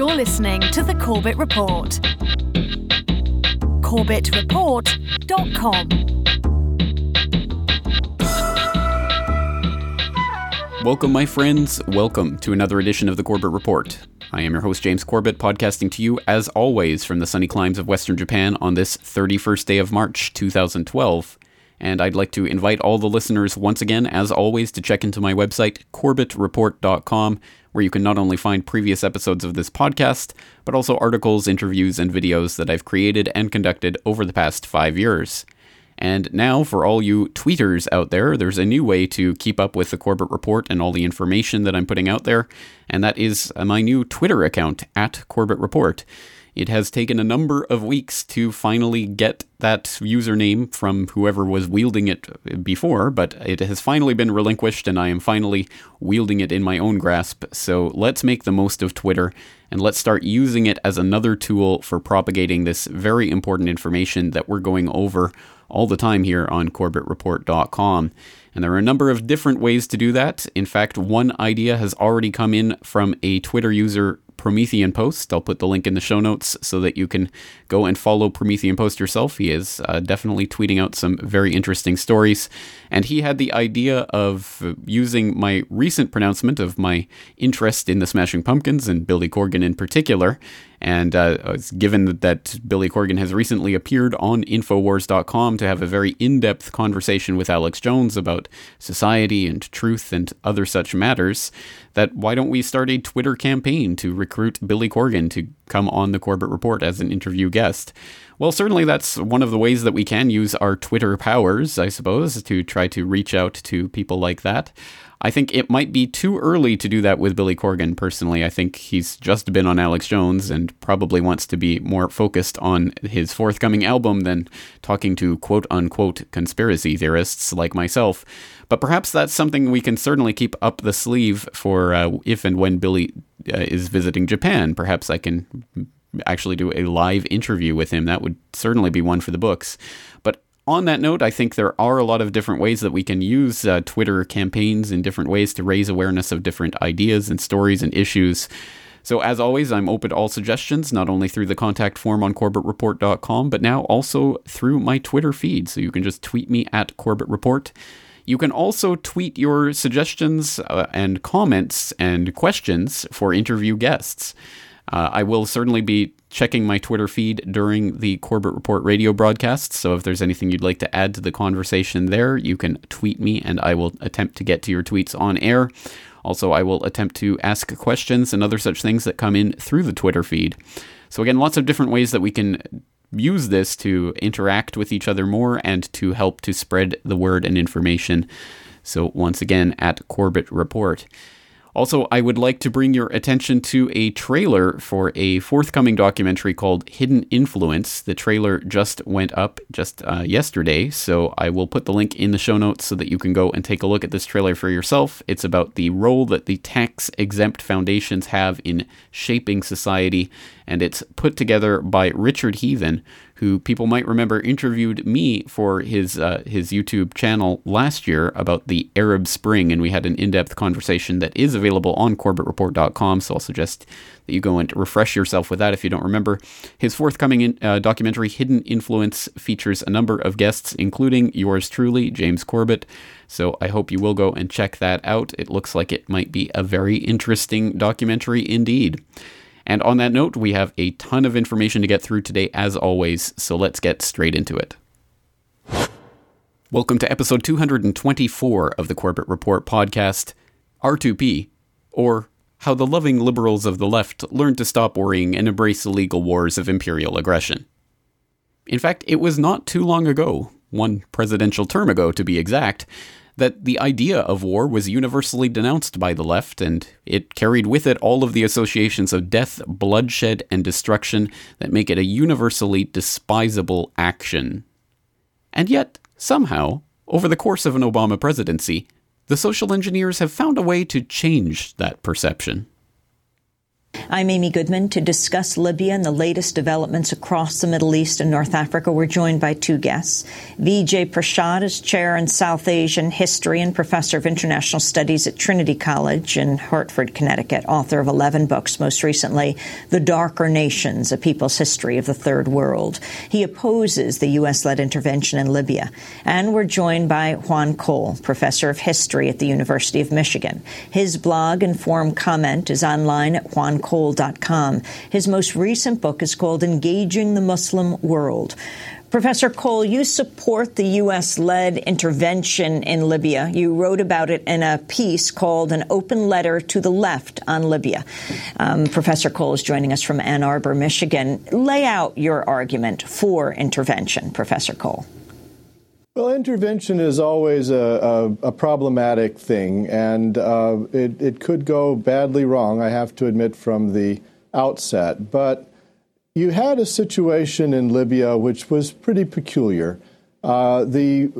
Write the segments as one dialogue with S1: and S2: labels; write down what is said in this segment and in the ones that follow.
S1: You're listening to The Corbett Report. CorbettReport.com.
S2: Welcome, my friends. Welcome to another edition of The Corbett Report. I am your host, James Corbett, podcasting to you, as always, from the sunny climes of Western Japan on this 31st day of March, 2012. And I'd like to invite all the listeners once again, as always, to check into my website, CorbettReport.com, where you can not only find previous episodes of this podcast, but also articles, interviews, and videos that I've created and conducted over the past 5 years. And now, for all you tweeters out there, there's a new way to keep up with the Corbett Report and all the information that I'm putting out there, and that is my new Twitter account, @CorbettReport. It has taken a number of weeks to finally get that username from whoever was wielding it before, but it has finally been relinquished, and I am finally wielding it in my own grasp. So let's make the most of Twitter, and let's start using it as another tool for propagating this very important information that we're going over all the time here on CorbettReport.com. And there are a number of different ways to do that. In fact, one idea has already come in from a Twitter user, Promethean Post. I'll put the link in the show notes so that you can go and follow Promethean Post yourself. He is definitely tweeting out some very interesting stories. And he had the idea of using my recent pronouncement of my interest in the Smashing Pumpkins and Billy Corgan in particular. And given that Billy Corgan has recently appeared on Infowars.com to have a very in-depth conversation with Alex Jones about society and truth and other such matters, that why don't we start a Twitter campaign to recruit Billy Corgan to come on the Corbett Report as an interview guest? Well, certainly that's one of the ways that we can use our Twitter powers, I suppose, to try to reach out to people like that. I think it might be too early to do that with Billy Corgan, personally. I think he's just been on Alex Jones and probably wants to be more focused on his forthcoming album than talking to quote-unquote conspiracy theorists like myself. But perhaps that's something we can certainly keep up the sleeve for if and when Billy is visiting Japan. Perhaps I can actually do a live interview with him. That would certainly be one for the books. But on that note, I think there are a lot of different ways that we can use Twitter campaigns in different ways to raise awareness of different ideas and stories and issues. So as always, I'm open to all suggestions, not only through the contact form on CorbettReport.com, but now also through my Twitter feed. So you can just tweet me at CorbettReport. You can also tweet your suggestions and comments and questions for interview guests. I will certainly be checking my Twitter feed during the Corbett Report radio broadcasts, so if there's anything you'd like to add to the conversation there, you can tweet me and I will attempt to get to your tweets on air. Also, I will attempt to ask questions and other such things that come in through the Twitter feed. So again, lots of different ways that we can use this to interact with each other more and to help to spread the word and information. So once again, at Corbett Report. Also, I would like to bring your attention to a trailer for a forthcoming documentary called Hidden Influence. The trailer just went up yesterday, so I will put the link in the show notes so that you can go and take a look at this trailer for yourself. It's about the role that the tax-exempt foundations have in shaping society, and it's put together by Richard Heathen, who people might remember interviewed me for his YouTube channel last year about the Arab Spring, and we had an in-depth conversation that is available on CorbettReport.com, so I'll suggest that you go and refresh yourself with that if you don't remember. His forthcoming documentary, Hidden Influence, features a number of guests, including yours truly, James Corbett, so I hope you will go and check that out. It looks like it might be a very interesting documentary indeed. And on that note, we have a ton of information to get through today, as always, so let's get straight into it. Welcome to episode 224 of the Corbett Report podcast, R2P, or How the Loving Liberals of the Left Learned to Stop Worrying and Embrace the Legal Wars of Imperial Aggression. In fact, it was not too long ago, one presidential term ago to be exact, that the idea of war was universally denounced by the left, and it carried with it all of the associations of death, bloodshed, and destruction that make it a universally despisable action. And yet, somehow, over the course of an Obama presidency, the social engineers have found a way to change that perception.
S3: I'm Amy Goodman. To discuss Libya and the latest developments across the Middle East and North Africa, we're joined by two guests. Vijay Prashad is Chair in South Asian History and Professor of International Studies at Trinity College in Hartford, Connecticut, author of 11 books, most recently The Darker Nations, A People's History of the Third World. He opposes the U.S.-led intervention in Libya. And we're joined by Juan Cole, Professor of History at the University of Michigan. His blog, Informed Comment, is online at juancole.com. His most recent book is called Engaging the Muslim World. Professor Cole, you support the U.S.-led intervention in Libya. You wrote about it in a piece called An Open Letter to the Left on Libya. Professor Cole is joining us from Ann Arbor, Michigan. Lay out your argument for intervention, Professor Cole.
S4: Well, intervention is always a problematic thing, and it could go badly wrong, I have to admit, from the outset. But you had a situation in Libya which was pretty peculiar. The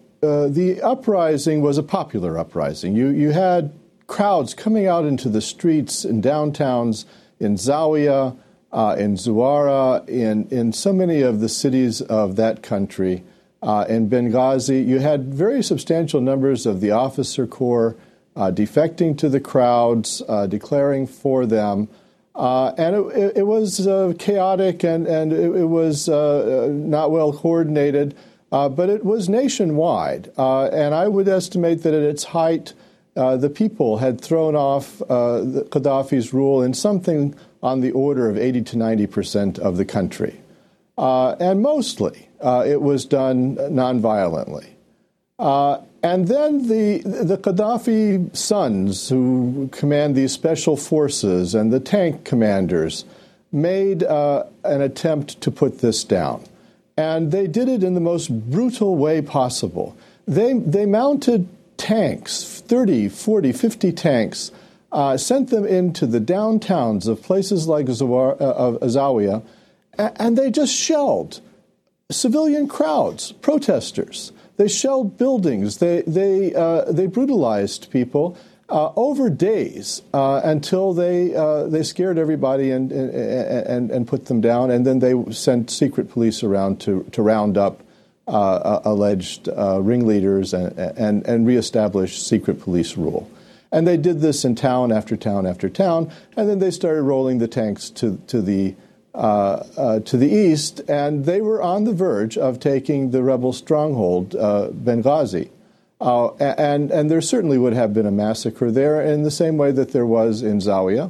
S4: uprising was a popular uprising. You had crowds coming out into the streets and downtowns in Zawiya, in Zuwara, in so many of the cities of that country. In Benghazi, you had very substantial numbers of the officer corps defecting to the crowds, declaring for them. And it was chaotic and it was not well coordinated, but it was nationwide. And I would estimate that at its height, the people had thrown off Gaddafi's rule in something on the order of 80 to 90% of the country. And mostly it was done nonviolently. And then the Gaddafi sons, who command these special forces, and the tank commanders made an attempt to put this down. And they did it in the most brutal way possible. They mounted tanks, 30, 40, 50 tanks, sent them into the downtowns of places like Zawiya, and they just shelled civilian crowds, protesters. They shelled buildings. They brutalized people over days until they scared everybody and put them down. And then they sent secret police around to round up alleged ringleaders and reestablish secret police rule. And they did this in town after town after town. And then they started rolling the tanks to the east, and they were on the verge of taking the rebel stronghold, Benghazi. And there certainly would have been a massacre there in the same way that there was in Zawiya,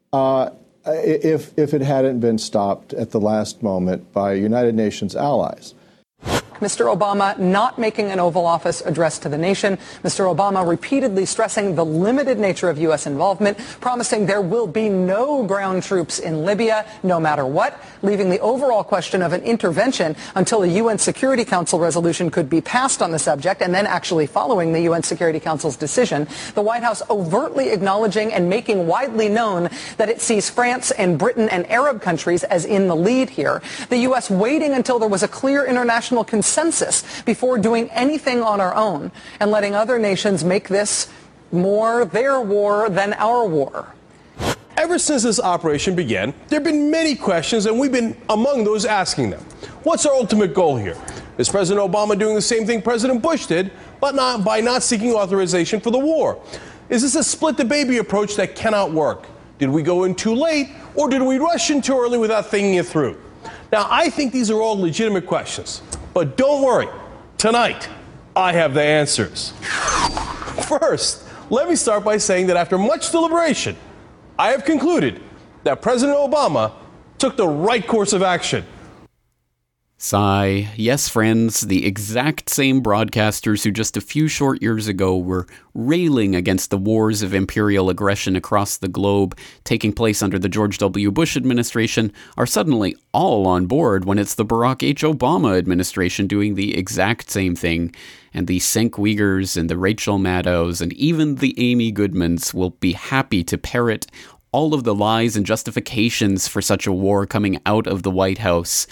S4: if it hadn't been stopped at the last moment by United Nations allies.
S5: Mr. Obama not making an Oval Office address to the nation. Mr. Obama repeatedly stressing the limited nature of U.S. involvement, promising there will be no ground troops in Libya, no matter what, leaving the overall question of an intervention until a UN Security Council resolution could be passed on the subject, and then actually following the UN Security Council's decision, the White House overtly acknowledging and making widely known that it sees France and Britain and Arab countries as in the lead here. The U.S. waiting until there was a clear international consensus before doing anything on our own, and letting other nations make this more their war than our war.
S6: Ever since this operation began, there have been many questions, and we've been among those asking them. What's our ultimate goal here? Is President Obama doing the same thing President Bush did, but by not seeking authorization for the war? Is this a split-the-baby approach that cannot work? Did we go in too late, or did we rush in too early without thinking it through? Now, I think these are all legitimate questions. But don't worry, tonight I have the answers. First, let me start by saying that after much deliberation, I have concluded that President Obama took the right course of action.
S2: Sigh. Yes, friends, the exact same broadcasters who just a few short years ago were railing against the wars of imperial aggression across the globe taking place under the George W. Bush administration are suddenly all on board when it's the Barack H. Obama administration doing the exact same thing. And the Cenk Uygurs and the Rachel Maddows and even the Amy Goodmans will be happy to parrot all of the lies and justifications for such a war coming out of the White House.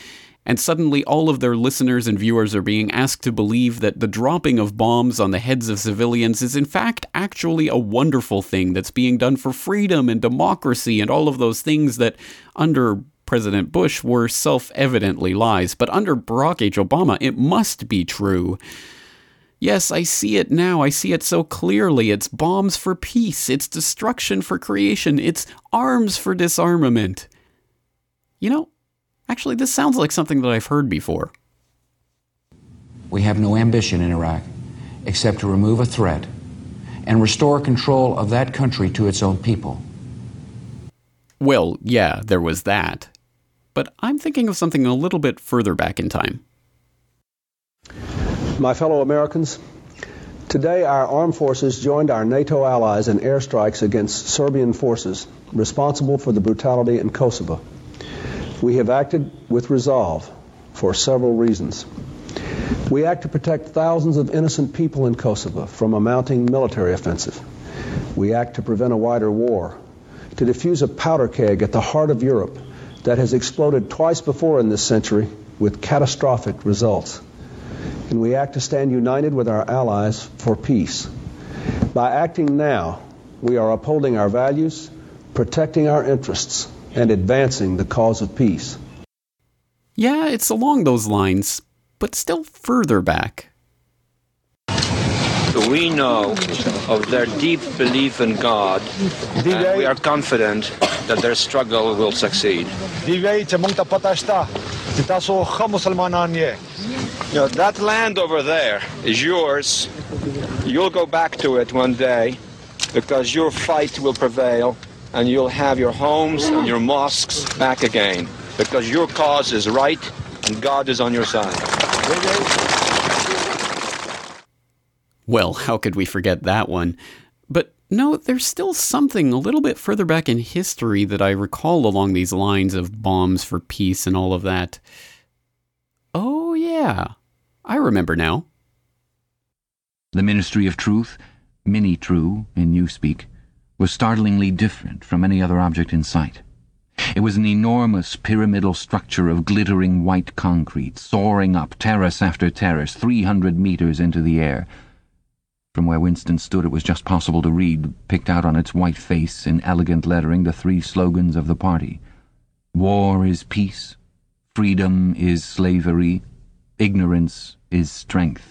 S2: And suddenly all of their listeners and viewers are being asked to believe that the dropping of bombs on the heads of civilians is in fact actually a wonderful thing that's being done for freedom and democracy and all of those things that under President Bush were self-evidently lies. But under Barack H. Obama, it must be true. Yes, I see it now. I see it so clearly. It's bombs for peace. It's destruction for creation. It's arms for disarmament. You know, actually, this sounds like something that I've heard before.
S7: We have no ambition in Iraq except to remove a threat and restore control of that country to its own people.
S2: Well, yeah, there was that. But I'm thinking of something a little bit further back in time.
S8: My fellow Americans, today our armed forces joined our NATO allies in airstrikes against Serbian forces responsible for the brutality in Kosovo. We have acted with resolve for several reasons. We act to protect thousands of innocent people in Kosovo from a mounting military offensive. We act to prevent a wider war, to defuse a powder keg at the heart of Europe that has exploded twice before in this century with catastrophic results. And we act to stand united with our allies for peace. By acting now, we are upholding our values, protecting our interests, and advancing the cause of peace.
S2: Yeah, it's along those lines, but still further back.
S9: We know of their deep belief in God, and we are confident that their struggle will succeed. That land over there is yours. You'll go back to it one day because your fight will prevail and you'll have your homes and your mosques back again because your cause is right and God is on your side.
S2: Well, how could we forget that one? But no, there's still something a little bit further back in history that I recall along these lines of bombs for peace and all of that. Oh, yeah. I remember now.
S7: The Ministry of Truth, Mini-True in Newspeak, was startlingly different from any other object in sight. It was an enormous pyramidal structure of glittering white concrete, soaring up terrace after terrace, 300 meters into the air. From where Winston stood, it was just possible to read, picked out on its white face in elegant lettering, the three slogans of the party. War is peace, freedom is slavery, ignorance is strength.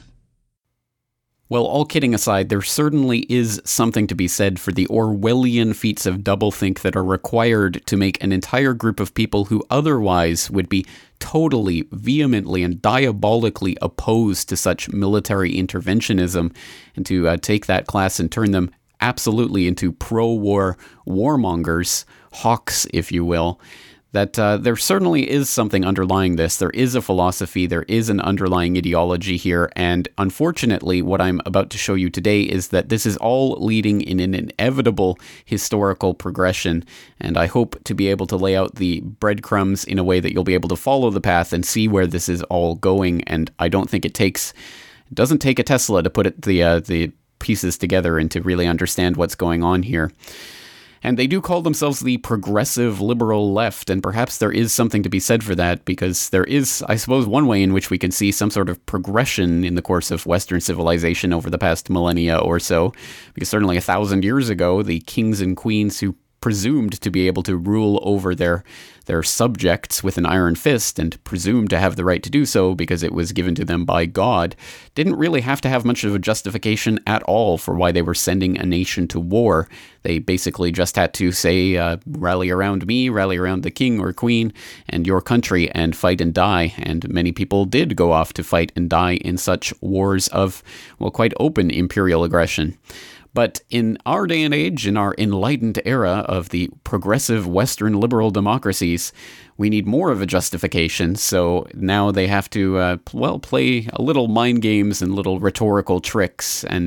S2: Well, all kidding aside, there certainly is something to be said for the Orwellian feats of doublethink that are required to make an entire group of people who otherwise would be totally, vehemently, and diabolically opposed to such military interventionism, and to take that class and turn them absolutely into pro-war warmongers, hawks, if you will. That there certainly is something underlying this. There is a philosophy, there is an underlying ideology here, and unfortunately what I'm about to show you today is that this is all leading in an inevitable historical progression, and I hope to be able to lay out the breadcrumbs in a way that you'll be able to follow the path and see where this is all going, and I don't think it doesn't take a Tesla to put the pieces together and to really understand what's going on here. And they do call themselves the progressive liberal left, and perhaps there is something to be said for that, because there is, I suppose, one way in which we can see some sort of progression in the course of Western civilization over the past millennia or so, because certainly 1,000 years ago, the kings and queens who presumed to be able to rule over their subjects with an iron fist and presumed to have the right to do so because it was given to them by God, didn't really have to have much of a justification at all for why they were sending a nation to war. They basically just had to say, rally around me, rally around the king or queen and your country and fight and die. And many people did go off to fight and die in such wars of, well, quite open imperial aggression. But in our day and age, in our enlightened era of the progressive Western liberal democracies, we need more of a justification. So now they have to, play a little mind games and little rhetorical tricks. And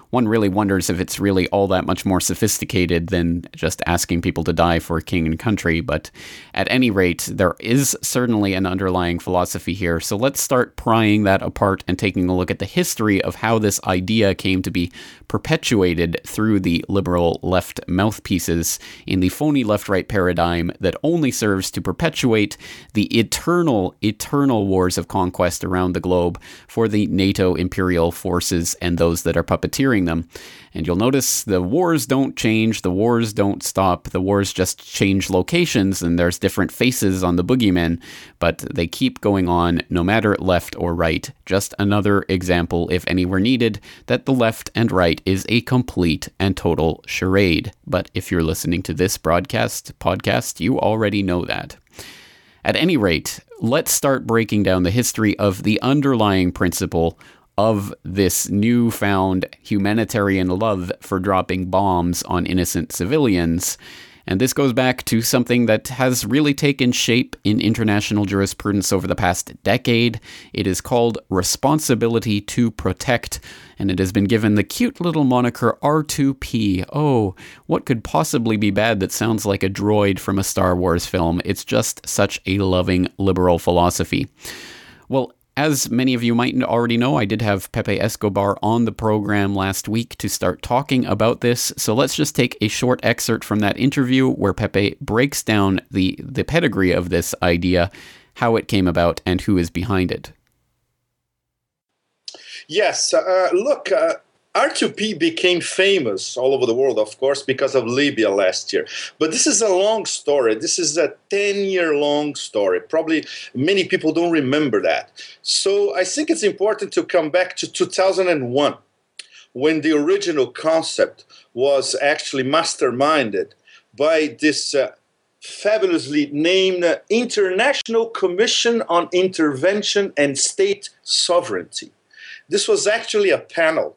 S2: one really wonders if it's really all that much more sophisticated than just asking people to die for king and country. But at any rate, there is certainly an underlying philosophy here. So let's start prying that apart and taking a look at the history of how this idea came to be perpetuated through the liberal left mouthpieces in the phony left-right paradigm that only serves to perpetuate the eternal wars of conquest around the globe for the NATO imperial forces and those that are puppeteering them. And you'll notice the wars don't change, the wars don't stop, the wars just change locations, and there's different faces on the boogeymen, but they keep going on no matter left or right. Just another example, if anywhere needed, that the left and right is a complete and total charade. But if you're listening to this podcast, you already know that. At any rate, let's start breaking down the history of the underlying principle of this newfound humanitarian love for dropping bombs on innocent civilians. And this goes back to something that has really taken shape in international jurisprudence over the past decade. It is called responsibility to protect, and it has been given the cute little moniker R2P. Oh, what could possibly be bad that sounds like a droid from a Star Wars film? It's just such a loving liberal philosophy. Well, as many of you might already know, I did have Pepe Escobar on the program last week to start talking about this. So let's just take a short excerpt from that interview where Pepe breaks down the pedigree of this idea, how it came about, and who is behind it.
S10: Yes, look, R2P became famous all over the world, of course, because of Libya last year. But this is a long story. This is a 10-year-long story. Probably many people don't remember that. So I think it's important to come back to 2001, when the original concept was actually masterminded by this fabulously named International Commission on Intervention and State Sovereignty. This was actually a panel.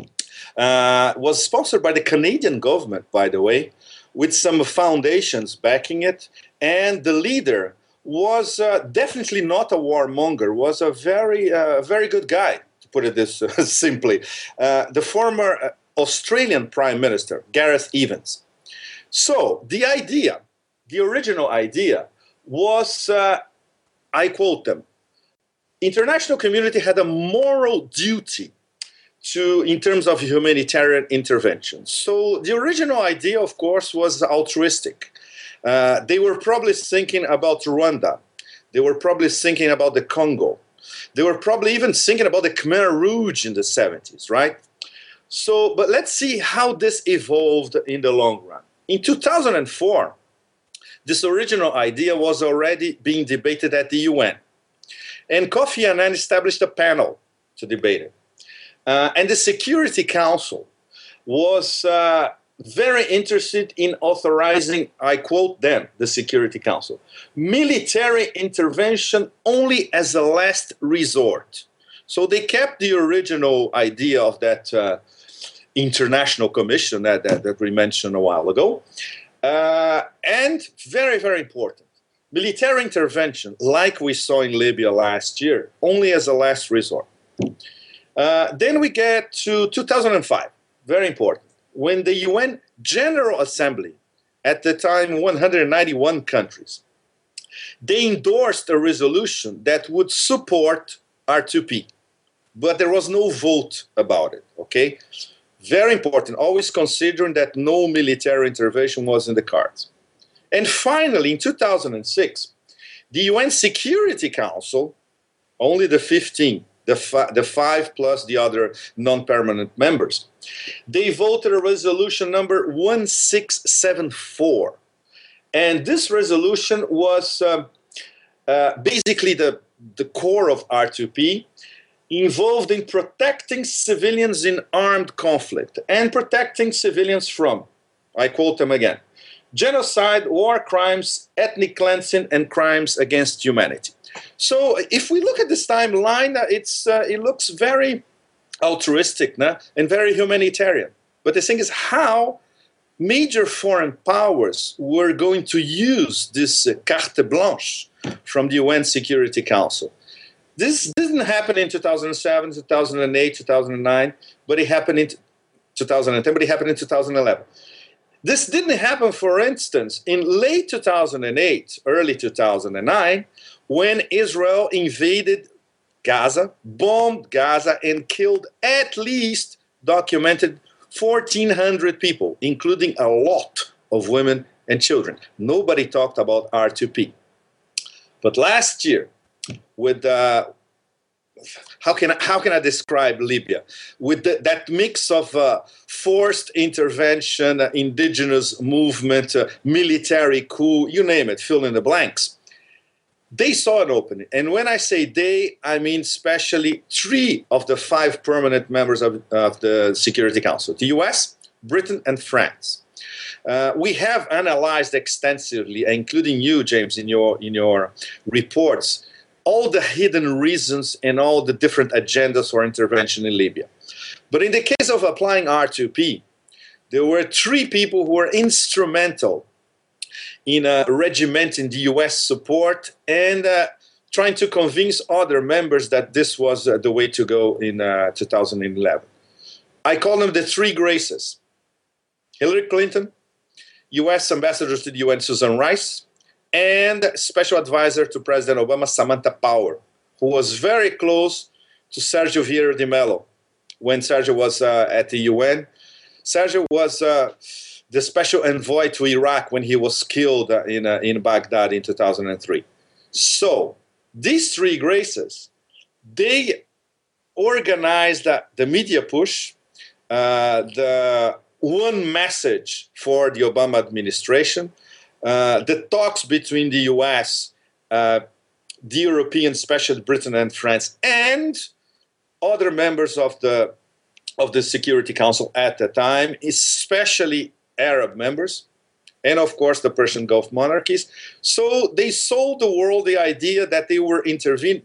S10: Was sponsored by the Canadian government, by the way, with some foundations backing it. And the leader was definitely not a warmonger, was a very good guy, to put it this simply. The former Australian Prime Minister, Gareth Evans. So the idea, the original idea, was, I quote them, international community had a moral duty in terms of humanitarian intervention. So the original idea, of course, was altruistic. They were probably thinking about Rwanda. They were probably thinking about the Congo. They were probably even thinking about the Khmer Rouge in the 70s, right? So, but let's see how this evolved in the long run. In 2004, this original idea was already being debated at the UN. And Kofi Annan established a panel to debate it. And the Security Council was very interested in authorizing, I quote them, the Security Council, military intervention only as a last resort. So they kept the original idea of that international commission that we mentioned a while ago. And very, very important, military intervention, like we saw in Libya last year, only as a last resort. Then we get to 2005, very important, when the UN General Assembly, at the time 191 countries, they endorsed a resolution that would support R2P, but there was no vote about it, okay? Very important, always considering that no military intervention was in the cards. And finally, in 2006, the UN Security Council, only the 15, the five plus the other non-permanent members, they voted a resolution number 1674. And this resolution was basically the core of R2P, involved in protecting civilians in armed conflict and protecting civilians from, I quote them again, genocide, war crimes, ethnic cleansing, and crimes against humanity. So if we look at this timeline, it looks very altruistic and very humanitarian. But the thing is how major foreign powers were going to use this carte blanche from the UN Security Council. This didn't happen in 2007, 2008, 2009, but it happened 2010, but it happened in 2011. This didn't happen, for instance, in late 2008, early 2009, when Israel invaded Gaza, bombed Gaza, and killed at least documented 1,400 people, including a lot of women and children. Nobody talked about R2P. But last year, with how can I describe Libya? With that mix of forced intervention, indigenous movement, military coup, you name it, fill in the blanks. They saw an opening. And when I say they, I mean especially 3 of the 5 permanent members of the Security Council, the US, Britain, and France. We have analyzed extensively, including you, James, in your reports, all the hidden reasons and all the different agendas for intervention in Libya. But in the case of applying R2P, there were 3 people who were instrumental in regimenting the US support and trying to convince other members that this was the way to go in 2011. I call them the 3 graces. Hillary Clinton, US Ambassador to the UN Susan Rice, and Special Advisor to President Obama, Samantha Power, who was very close to Sergio Vieira de Mello when Sergio was at the UN. Sergio was the special envoy to Iraq when he was killed in Baghdad in 2003. So these 3 graces, they organized the media push, the one message for the Obama administration, the talks between the US, the European, especially Britain and France, and other members of the Security Council at the time, especially Arab members, and of course the Persian Gulf monarchies. So they sold the world the idea that they would intervene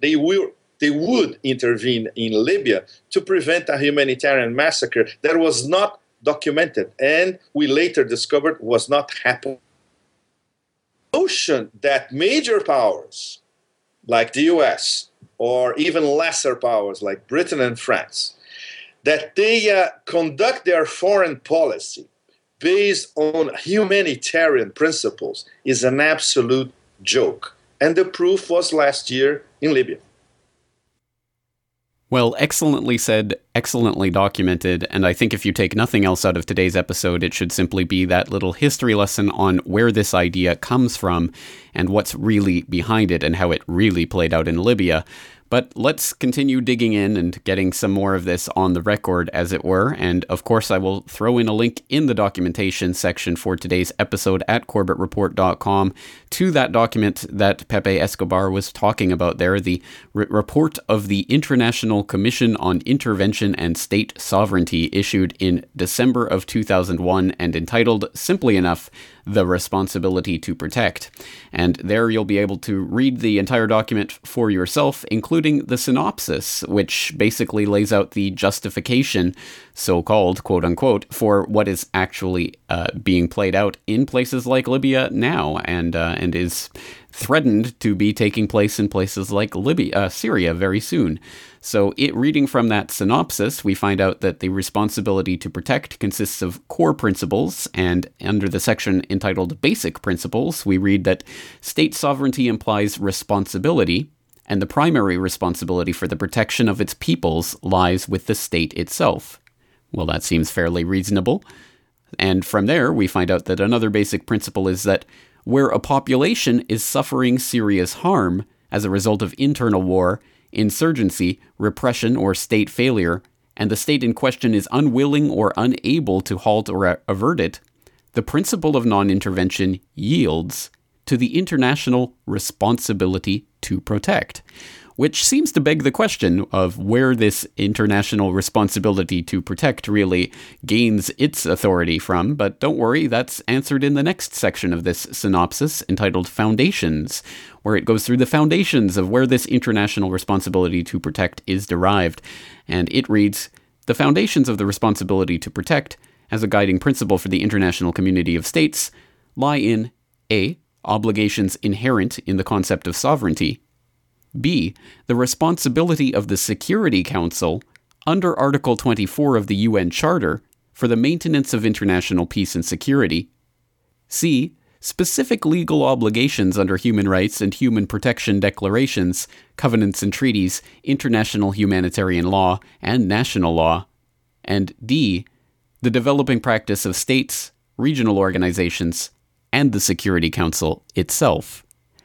S10: in Libya to prevent a humanitarian massacre that was not documented, and we later discovered was not happening. The notion that major powers like the US or even lesser powers like Britain and France, that they conduct their foreign policy based on humanitarian principles is an absolute joke. And the proof was last year in Libya.
S2: Well, excellently said, excellently documented, and I think if you take nothing else out of today's episode, it should simply be that little history lesson on where this idea comes from and what's really behind it and how it really played out in Libya. But let's continue digging in and getting some more of this on the record, as it were. And of course, I will throw in a link in the documentation section for today's episode at CorbettReport.com to that document that Pepe Escobar was talking about there, the report of the International Commission on Intervention and State Sovereignty, issued in December of 2001 and entitled, simply enough, The Responsibility to Protect. And there you'll be able to read the entire document for yourself, including the synopsis, which basically lays out the justification, so-called, quote-unquote, for what is actually being played out in places like Libya now, and is threatened to be taking place in places like Syria very soon. So reading from that synopsis, we find out that the responsibility to protect consists of core principles, and under the section entitled Basic Principles, we read that state sovereignty implies responsibility, and the primary responsibility for the protection of its peoples lies with the state itself. Well, that seems fairly reasonable. And from there, we find out that another basic principle is that where a population is suffering serious harm as a result of internal war, insurgency, repression, or state failure, and the state in question is unwilling or unable to halt or avert it, the principle of non-intervention yields to the international responsibility to protect, which seems to beg the question of where this international responsibility to protect really gains its authority from. But don't worry, that's answered in the next section of this synopsis entitled Foundations, where it goes through the foundations of where this international responsibility to protect is derived. And it reads, "The foundations of the responsibility to protect, as a guiding principle for the international community of states, lie in A. Obligations inherent in the concept of sovereignty, B. The responsibility of the Security Council, under Article 24 of the UN Charter, for the maintenance of international peace and security. C. Specific legal obligations under human rights and human protection declarations, covenants and treaties, international humanitarian law, and national law. And D. The developing practice of states, regional organizations, and the Security Council itself.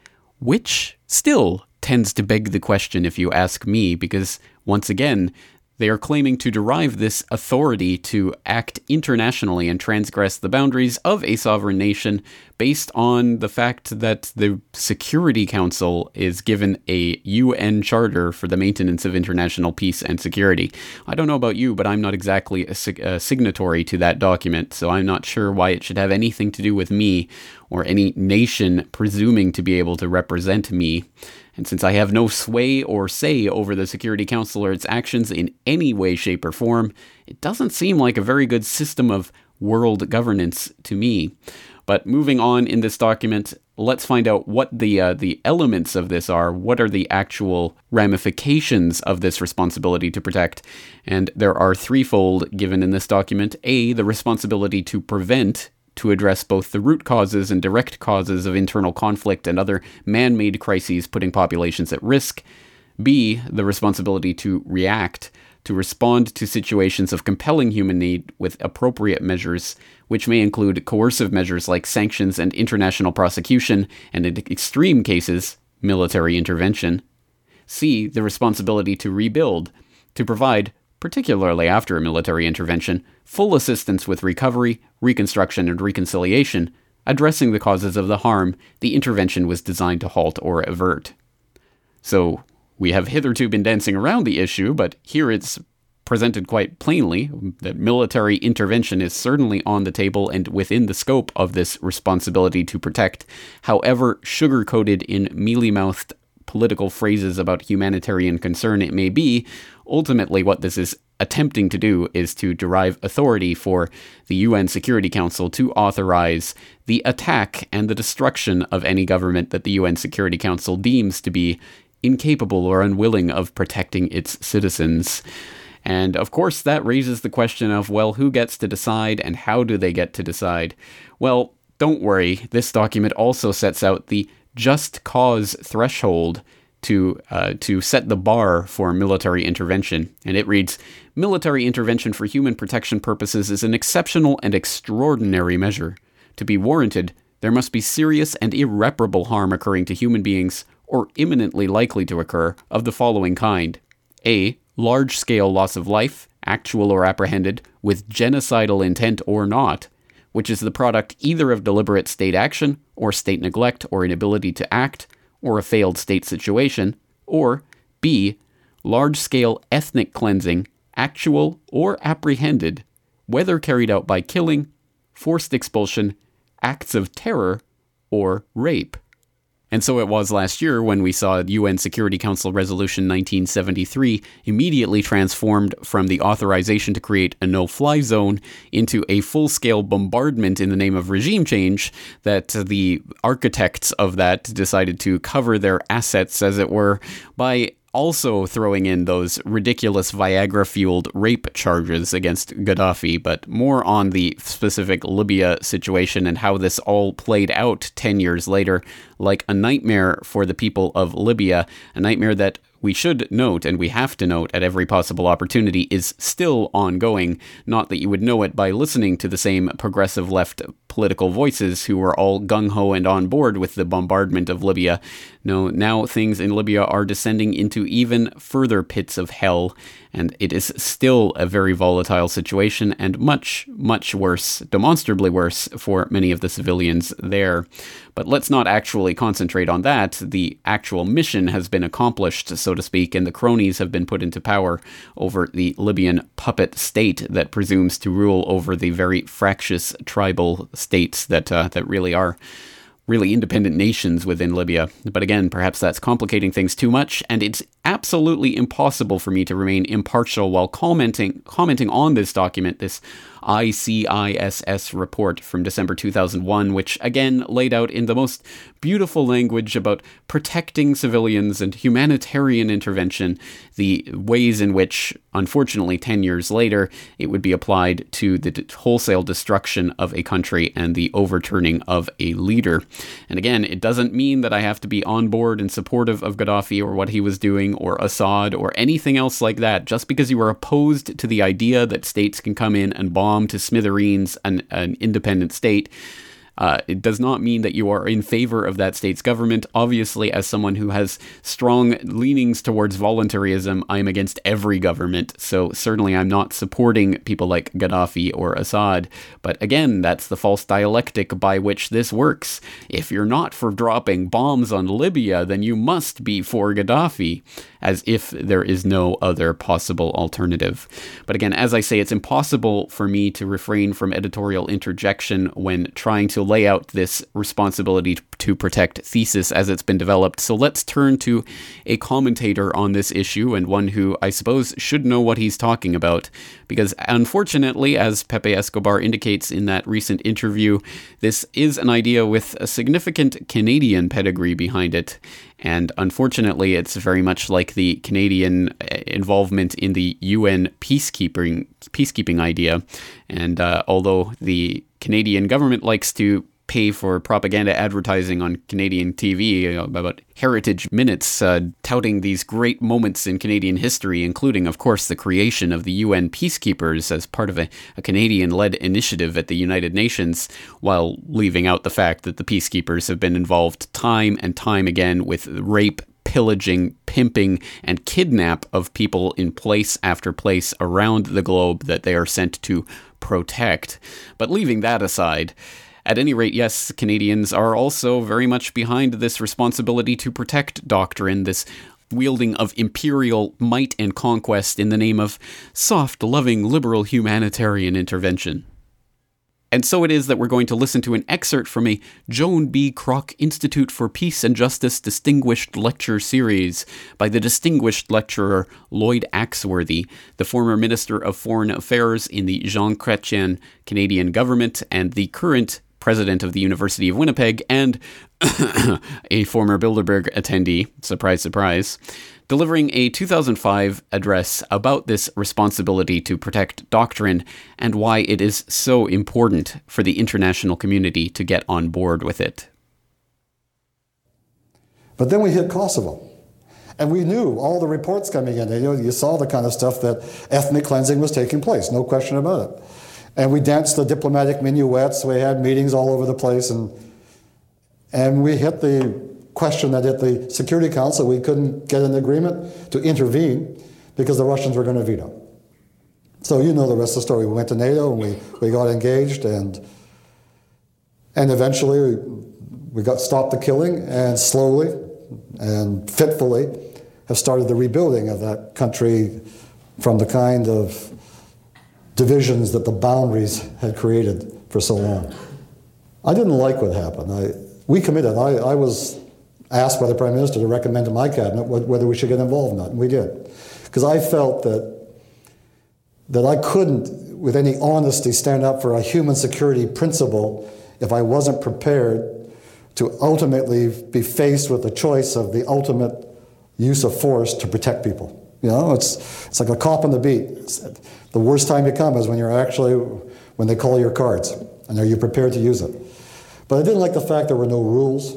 S2: Which still tends to beg the question, if you ask me, because, once again, they are claiming to derive this authority to act internationally and transgress the boundaries of a sovereign nation based on the fact that the Security Council is given a UN charter for the maintenance of international peace and security. I don't know about you, but I'm not exactly a signatory to that document, so I'm not sure why it should have anything to do with me or any nation presuming to be able to represent me. And since I have no sway or say over the Security Council or its actions in any way, shape, or form, it doesn't seem like a very good system of world governance to me. But moving on in this document, let's find out what the elements of this are. What are the actual ramifications of this responsibility to protect? And there are threefold given in this document. A, the responsibility to prevent, to address both the root causes and direct causes of internal conflict and other man-made crises putting populations at risk. B, the responsibility to react, to respond to situations of compelling human need with appropriate measures, which may include coercive measures like sanctions and international prosecution, and in extreme cases, military intervention. C, the responsibility to rebuild, to provide, particularly after a military intervention, full assistance with recovery, reconstruction, and reconciliation, addressing the causes of the harm the intervention was designed to halt or avert. So, we have hitherto been dancing around the issue, but here it's presented quite plainly that military intervention is certainly on the table and within the scope of this responsibility to protect. However sugar-coated in mealy-mouthed political phrases about humanitarian concern it may be, ultimately what this is attempting to do is to derive authority for the UN Security Council to authorize the attack and the destruction of any government that the UN Security Council deems to be incapable or unwilling of protecting its citizens. And of course that raises the question of, well, who gets to decide and how do they get to decide? Well, don't worry, this document also sets out the just cause threshold to set the bar for military intervention. And it reads, military intervention for human protection purposes is an exceptional and extraordinary measure. To be warranted, there must be serious and irreparable harm occurring to human beings or imminently likely to occur of the following kind. A. Large-scale loss of life, actual or apprehended, with genocidal intent or not, which is the product either of deliberate state action, or state neglect or inability to act, or a failed state situation, or B. Large-scale ethnic cleansing, actual or apprehended, whether carried out by killing, forced expulsion, acts of terror, or rape. And so it was last year when we saw UN Security Council Resolution 1973 immediately transformed from the authorization to create a no-fly zone into a full-scale bombardment in the name of regime change, that the architects of that decided to cover their assets, as it were, by also throwing in those ridiculous Viagra-fueled rape charges against Gaddafi, but more on the specific Libya situation and how this all played out 10 years later like a nightmare for the people of Libya, a nightmare that we should note, and we have to note at every possible opportunity, is still ongoing. Not that you would know it by listening to the same progressive left political voices who were all gung-ho and on board with the bombardment of Libya. No, now things in Libya are descending into even further pits of hell, and it is still a very volatile situation, and much, much worse, demonstrably worse, for many of the civilians there. But let's not actually concentrate on that. The actual mission has been accomplished, so to speak, and the cronies have been put into power over the Libyan puppet state that presumes to rule over the very fractious tribal states that really are really independent nations within Libya. But again, perhaps that's complicating things too much, and it's absolutely impossible for me to remain impartial while commenting on this document, this ICISS report from December 2001, which again laid out in the most beautiful language about protecting civilians and humanitarian intervention, the ways in which, unfortunately, 10 years later, it would be applied to the wholesale destruction of a country and the overturning of a leader. And again, it doesn't mean that I have to be on board and supportive of Gaddafi or what he was doing or Assad or anything else like that. Just because you are opposed to the idea that states can come in and bomb to smithereens an independent state, it does not mean that you are in favor of that state's government. Obviously, as someone who has strong leanings towards voluntarism, I'm against every government. So certainly I'm not supporting people like Gaddafi or Assad. But again, that's the false dialectic by which this works. If you're not for dropping bombs on Libya, then you must be for Gaddafi, as if there is no other possible alternative. But again, as I say, it's impossible for me to refrain from editorial interjection when trying to lay out this responsibility to protect thesis as it's been developed. So let's turn to a commentator on this issue, and one who I suppose should know what he's talking about, because unfortunately, as Pepe Escobar indicates in that recent interview, this is an idea with a significant Canadian pedigree behind it. And unfortunately, it's very much like the Canadian involvement in the UN peacekeeping idea. And although the Canadian government likes to pay for propaganda advertising on Canadian TV about heritage minutes, touting these great moments in Canadian history, including, of course, the creation of the UN peacekeepers as part of a Canadian-led initiative at the United Nations, while leaving out the fact that the peacekeepers have been involved time and time again with rape, pillaging, pimping, and kidnap of people in place after place around the globe that they are sent to protect. But leaving that aside, at any rate, yes, Canadians are also very much behind this responsibility to protect doctrine, this wielding of imperial might and conquest in the name of soft, loving, liberal humanitarian intervention. And so it is that we're going to listen to an excerpt from a Joan B. Kroc Institute for Peace and Justice Distinguished Lecture Series by the distinguished lecturer Lloyd Axworthy, the former Minister of Foreign Affairs in the Jean Chrétien Canadian government and the current president of the University of Winnipeg and a former Bilderberg attendee, surprise, surprise, delivering a 2005 address about this responsibility to protect doctrine and why it is so important for the international community to get on board with it.
S11: But then we hit Kosovo. And we knew all the reports coming in. You saw the kind of stuff that ethnic cleansing was taking place, no question about it. And we danced the diplomatic minuets. We had meetings all over the place. And we hit the question that at the Security Council we couldn't get an agreement to intervene because the Russians were going to veto. So you know the rest of the story. We went to NATO and we got engaged and eventually we got stopped the killing and slowly and fitfully have started the rebuilding of that country from the kind of divisions that the boundaries had created for so long. I didn't like what happened. We committed. I was asked by the Prime Minister to recommend to my cabinet whether we should get involved or not, and we did. Because I felt that I couldn't, with any honesty, stand up for a human security principle if I wasn't prepared to ultimately be faced with the choice of the ultimate use of force to protect people. You know, it's like a cop on the beat. The worst time you come is when they call your cards, and are you prepared to use it? But I didn't like the fact there were no rules.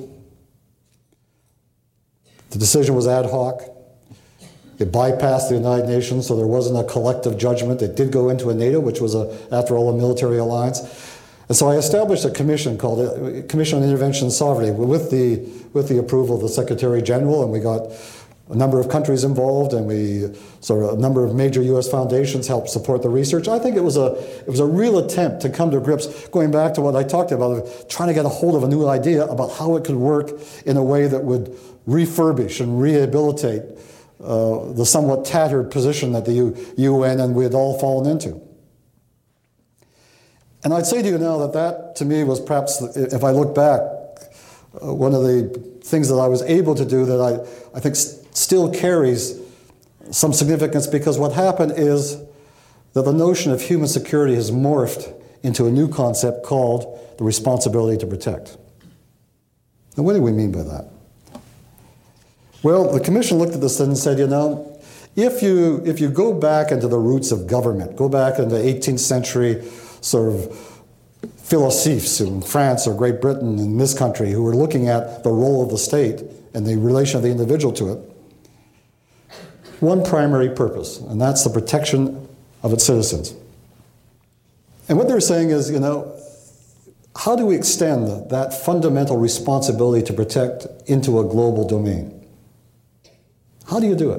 S11: The decision was ad hoc. It bypassed the United Nations, so there wasn't a collective judgment. It did go into a NATO, which was, after all, a military alliance. And so I established a commission called Commission on Intervention and Sovereignty with the approval of the Secretary General, and we got a number of countries involved, and a number of major U.S. foundations helped support the research. I think it was a real attempt to come to grips, going back to what I talked about, trying to get a hold of a new idea about how it could work in a way that would refurbish and rehabilitate the somewhat tattered position that the UN and we had all fallen into. And I'd say to you now that to me was perhaps, if I look back, one of the things that I was able to do that I think still carries some significance, because what happened is that the notion of human security has morphed into a new concept called the responsibility to protect. Now, what do we mean by that? Well, the Commission looked at this and said, if you go back into the roots of government, go back into 18th century sort of philosophes in France or Great Britain, in this country, who were looking at the role of the state and the relation of the individual to it, one primary purpose, and that's the protection of its citizens. And what they're saying is, how do we extend that fundamental responsibility to protect into a global domain? How do you do it?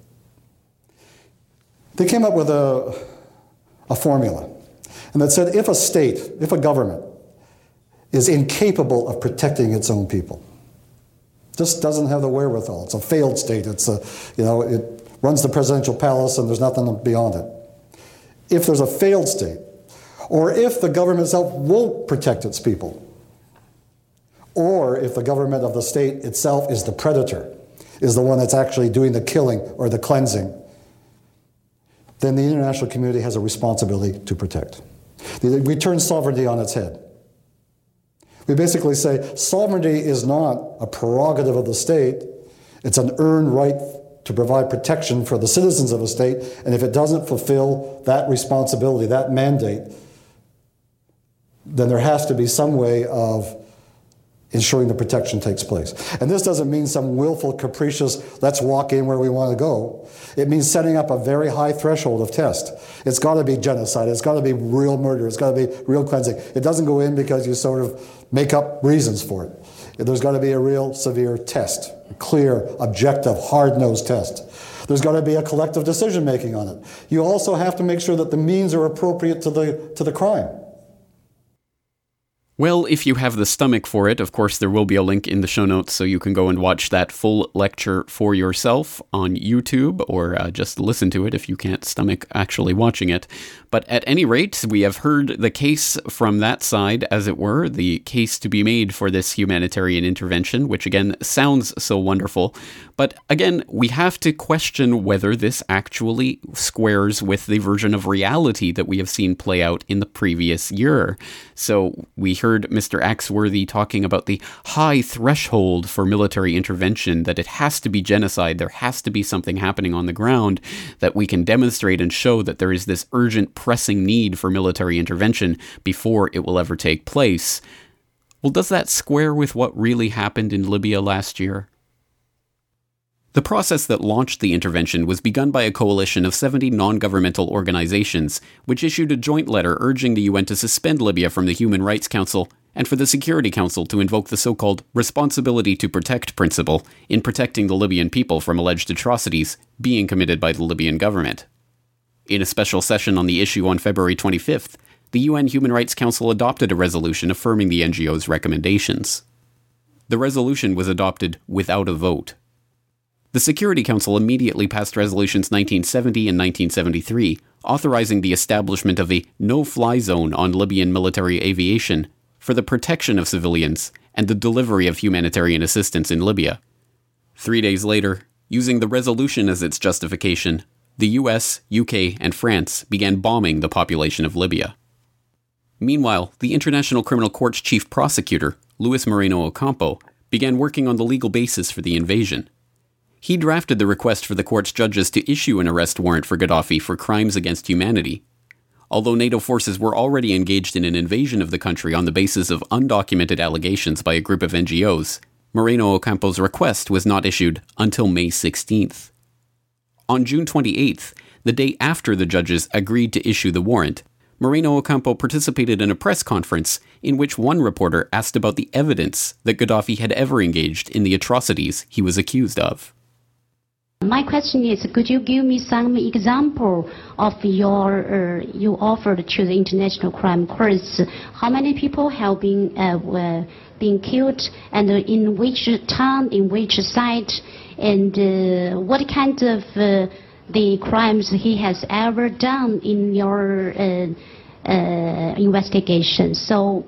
S11: They came up with a formula, and that said, if a state, if a government is incapable of protecting its own people, just doesn't have the wherewithal, it's a failed state, it runs the presidential palace and there's nothing beyond it. If there's a failed state, or if the government itself won't protect its people, or if the government of the state itself is the predator, is the one that's actually doing the killing or the cleansing, then the international community has a responsibility to protect. We turn sovereignty on its head. We basically say sovereignty is not a prerogative of the state, it's an earned right to provide protection for the citizens of a state, and if it doesn't fulfill that responsibility, that mandate, then there has to be some way of ensuring the protection takes place. And this doesn't mean some willful, capricious, let's walk in where we want to go. It means setting up a very high threshold of test. It's got to be genocide. It's got to be real murder. It's got to be real cleansing. It doesn't go in because you sort of make up reasons for it. There's got to be a real severe test, a clear, objective, hard-nosed test. There's got to be a collective decision-making on it. You also have to make sure that the means are appropriate to the crime.
S2: Well, if you have the stomach for it, of course, there will be a link in the show notes so you can go and watch that full lecture for yourself on YouTube, or just listen to it if you can't stomach actually watching it. But at any rate, we have heard the case from that side, as it were, the case to be made for this humanitarian intervention, which again sounds so wonderful. But again, we have to question whether this actually squares with the version of reality that we have seen play out in the previous year. So we heard Mr. Axworthy talking about the high threshold for military intervention, that it has to be genocide, there has to be something happening on the ground that we can demonstrate and show that there is this urgent, pressing need for military intervention before it will ever take place. Well, does that square with what really happened in Libya last year? The process that launched the intervention was begun by a coalition of 70 non-governmental organizations, which issued a joint letter urging the UN to suspend Libya from the Human Rights Council and for the Security Council to invoke the so-called responsibility to protect principle in protecting the Libyan people from alleged atrocities being committed by the Libyan government. In a special session on the issue on February 25th, the UN Human Rights Council adopted a resolution affirming the NGO's recommendations. The resolution was adopted without a vote. The Security Council immediately passed resolutions 1970 and 1973, authorizing the establishment of a no-fly zone on Libyan military aviation for the protection of civilians and the delivery of humanitarian assistance in Libya. 3 days later, using the resolution as its justification, the US, UK, and France began bombing the population of Libya. Meanwhile, the International Criminal Court's chief prosecutor, Luis Moreno Ocampo, began working on the legal basis for the invasion. He drafted the request for the court's judges to issue an arrest warrant for Gaddafi for crimes against humanity. Although NATO forces were already engaged in an invasion of the country on the basis of undocumented allegations by a group of NGOs, Moreno Ocampo's request was not issued until May 16th. On June 28th, the day after the judges agreed to issue the warrant, Moreno Ocampo participated in a press conference in which one reporter asked about the evidence that Gaddafi had ever engaged in the atrocities he was accused of.
S12: My question is, could you give me some example of your you offered to the International Crime Courts? How many people have been killed, and in which town, in which site, and what kind of the crimes he has ever done in your investigation? So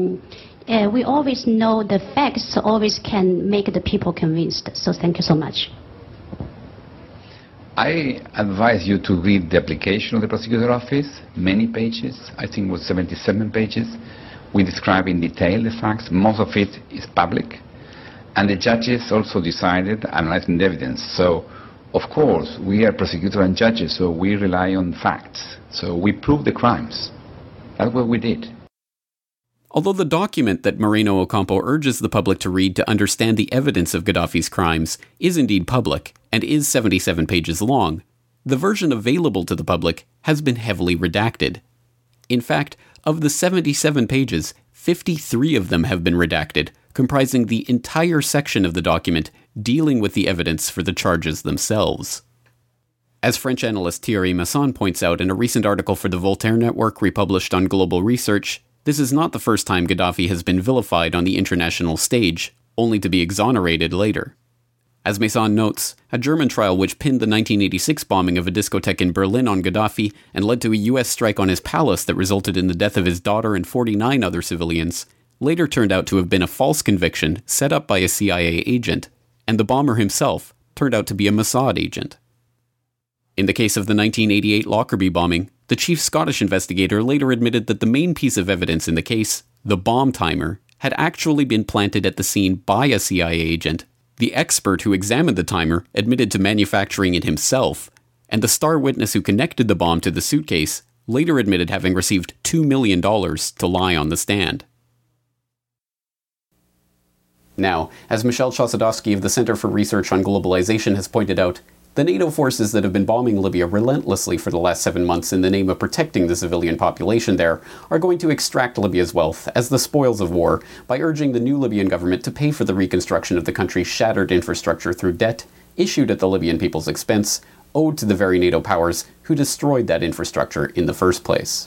S12: we always know the facts always can make the people convinced. So thank you so much.
S13: I advise you to read the application of the prosecutor's office, many pages, I think it was 77 pages. We describe in detail the facts. Most of it is public. And the judges also decided, analyzing the evidence. So, of course, we are prosecutors and judges, so we rely on facts. So we prove the crimes. That's what we did.
S2: Although the document that Moreno Ocampo urges the public to read to understand the evidence of Gaddafi's crimes is indeed public and is 77 pages long, the version available to the public has been heavily redacted. In fact, of the 77 pages, 53 of them have been redacted, comprising the entire section of the document dealing with the evidence for the charges themselves. As French analyst Thierry Masson points out in a recent article for the Voltaire Network republished on Global Research, this is not the first time Gaddafi has been vilified on the international stage, only to be exonerated later. As Masson notes, a German trial which pinned the 1986 bombing of a discotheque in Berlin on Gaddafi and led to a US strike on his palace that resulted in the death of his daughter and 49 other civilians, later turned out to have been a false conviction set up by a CIA agent, and the bomber himself turned out to be a Mossad agent. In the case of the 1988 Lockerbie bombing, the chief Scottish investigator later admitted that the main piece of evidence in the case, the bomb timer, had actually been planted at the scene by a CIA agent. The expert who examined the timer admitted to manufacturing it himself, and the star witness who connected the bomb to the suitcase later admitted having received $2 million to lie on the stand. Now, as Michel Chossudovsky of the Center for Research on Globalization has pointed out, the NATO forces that have been bombing Libya relentlessly for the last 7 months in the name of protecting the civilian population there are going to extract Libya's wealth as the spoils of war by urging the new Libyan government to pay for the reconstruction of the country's shattered infrastructure through debt issued at the Libyan people's expense, owed to the very NATO powers who destroyed that infrastructure in the first place.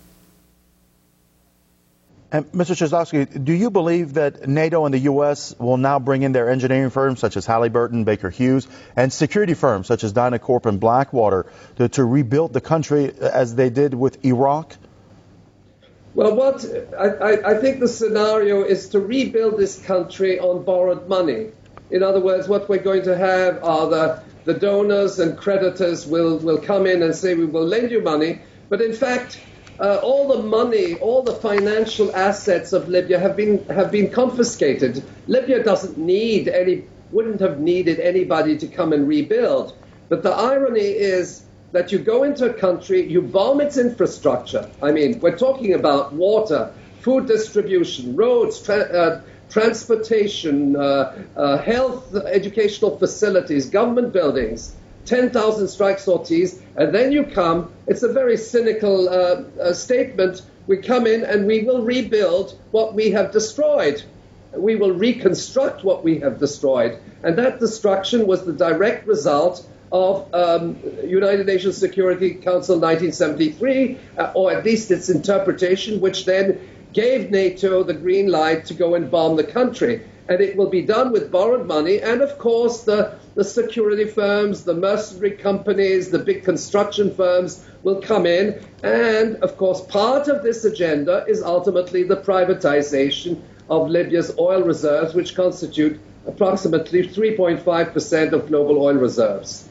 S14: And Mr. Chossudovsky, do you believe that NATO and the U.S. will now bring in their engineering firms such as Halliburton, Baker Hughes, and security firms such as Dynacorp and Blackwater to rebuild the country as they did with Iraq?
S15: Well, I think the scenario is to rebuild this country on borrowed money. In other words, what we're going to have are the donors and creditors will come in and say, we will lend you money. But in fact, all the money, all the financial assets of Libya have been confiscated. Libya wouldn't have needed anybody to come and rebuild. But the irony is that you go into a country, you bomb its infrastructure. I mean, we're talking about water, food distribution, roads, transportation, health, educational facilities, government buildings. 10,000 strike sorties, and then you come, it's a very cynical statement, we come in and we will rebuild what we have destroyed. We will reconstruct what we have destroyed. And that destruction was the direct result of United Nations Security Council 1973, or at least its interpretation, which then gave NATO the green light to go and bomb the country. And it will be done with borrowed money, and of course the security firms, the mercenary companies, the big construction firms will come in. And of course, part of this agenda is ultimately the privatization of Libya's oil reserves, which constitute approximately 3.5% of global oil reserves.